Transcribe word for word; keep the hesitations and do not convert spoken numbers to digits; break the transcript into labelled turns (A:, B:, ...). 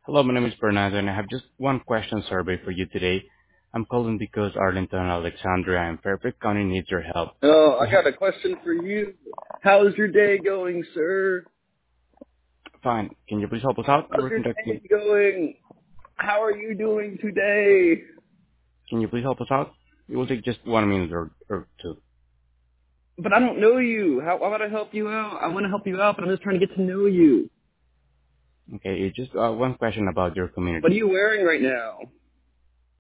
A: Hello, my name is Bernardo, and I have just one question survey for you today. I'm calling because Arlington, Alexandria, and Fairfield County needs your help.
B: Oh,
A: We
B: I
A: ha-
B: got a question for you. How's your day going, sir?
A: Fine. Can you please help us out?
B: How's
A: We're
B: your
A: conducting.
B: day going? How are you doing today?
A: Can you please help us out? It will take just one minute or, or two.
B: But I don't know you. How, how about I help you out? I want to help you out, but I'm just trying to get to know you.
A: Okay, it's just uh, one question about your
B: What are
A: community.
B: you wearing right now?